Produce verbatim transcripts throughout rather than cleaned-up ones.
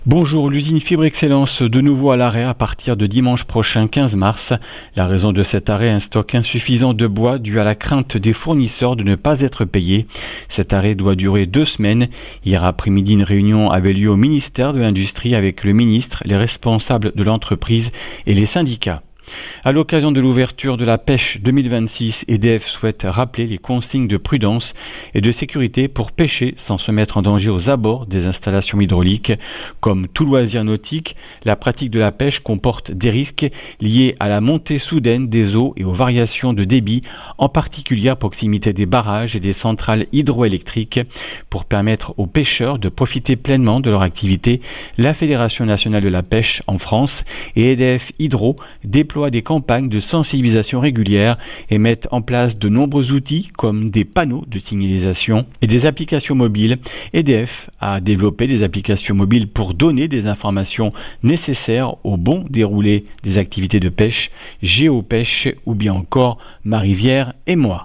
Bonjour, l'usine Fibre Excellence de nouveau à l'arrêt à partir de dimanche prochain quinze mars. La raison de cet arrêt, un stock insuffisant de bois dû à la crainte des fournisseurs de ne pas être payés. Cet arrêt doit durer deux semaines. Hier après-midi, une réunion avait lieu au ministère de l'Industrie avec le ministre, les responsables de l'entreprise et les syndicats. À l'occasion de l'ouverture de la pêche deux mille vingt-six, E D F souhaite rappeler les consignes de prudence et de sécurité pour pêcher sans se mettre en danger aux abords des installations hydrauliques. Comme tout loisir nautique, la pratique de la pêche comporte des risques liés à la montée soudaine des eaux et aux variations de débit, en particulier à proximité des barrages et des centrales hydroélectriques. Pour permettre aux pêcheurs de profiter pleinement de leur activité, la Fédération nationale de la pêche en France et E D F Hydro déploient des campagnes de sensibilisation régulières et mettent en place de nombreux outils comme des panneaux de signalisation et des applications mobiles. E D F a développé des applications mobiles pour donner des informations nécessaires au bon déroulé des activités de pêche, Géopêche ou bien encore Ma Rivière et Moi.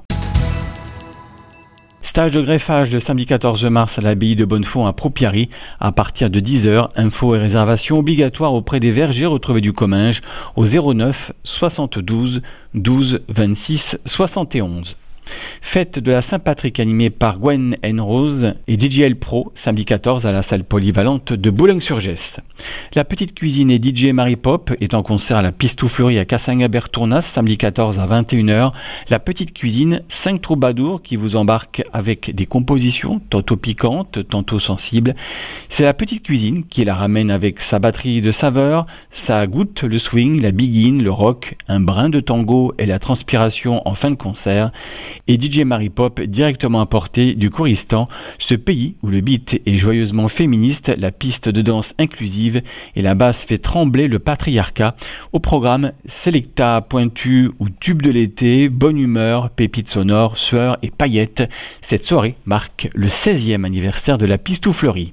Stage de greffage le samedi quatorze mars à l'abbaye de Bonnefond à Propiary à partir de dix heures. Infos et réservations obligatoires auprès des vergers retrouvés du Comminges au zéro neuf soixante-douze douze vingt-six soixante et onze. Fête de la Saint-Patrick animée par Gwen and Rose et D J L Pro samedi quatorze à la salle polyvalente de Boulogne-sur-Gesse. La petite cuisine et D J Mary Pop est en concert à la Pistouflerie à Cassagnat-Bertournas samedi quatorze à vingt et une heures. La petite cuisine, cinq troubadours qui vous embarquent avec des compositions tantôt piquantes, tantôt sensibles. C'est la petite cuisine qui la ramène avec sa batterie de saveurs, sa goutte, le swing, la biguine, le rock, un brin de tango et la transpiration en fin de concert. Et D J Mary Pop directement importé du Kouristan, ce pays où le beat est joyeusement féministe, la piste de danse inclusive et la basse fait trembler le patriarcat. Au programme, Selecta pointu ou tube de l'été, bonne humeur, pépites sonores, sueur et paillettes. Cette soirée marque le seizième anniversaire de la Pistouflerie.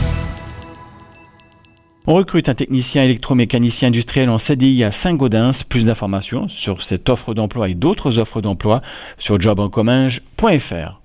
On recrute un technicien électromécanicien industriel en C D I à Saint-Gaudens. Plus d'informations sur cette offre d'emploi et d'autres offres d'emploi sur job en comminges point f r.